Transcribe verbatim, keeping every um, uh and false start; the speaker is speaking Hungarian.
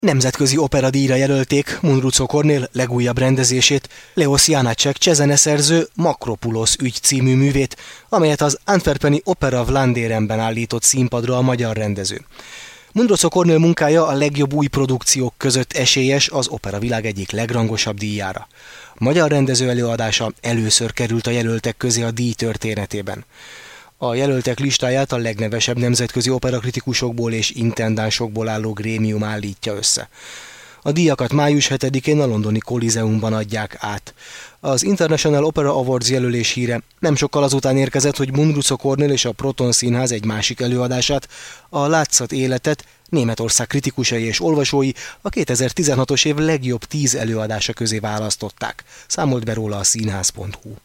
Nemzetközi operadíjra jelölték Mundruczó Kornél legújabb rendezését, Leos Janácsek csehzeneszerző Makropulosz ügy című művét, amelyet az Antwerpeni Opera Vlaanderenben állított színpadra a magyar rendező. Mundruczó Kornél munkája a legjobb új produkciók között esélyes az operavilág egyik legrangosabb díjára. A magyar rendező előadása először került a jelöltek közé a díj történetében. A jelöltek listáját a legnevesebb nemzetközi operakritikusokból és intendánsokból álló grémium állítja össze. A díjakat május hetedikén a londoni Kolizeumban adják át. Az International Opera Awards jelölés híre nem sokkal azután érkezett, hogy Mundruczó Kornél és a Proton Színház egy másik előadását, a Látszat életet Németország kritikusai és olvasói a kétezer-tizenhatos év legjobb tíz előadása közé választották, számolt be róla a színház pont hu.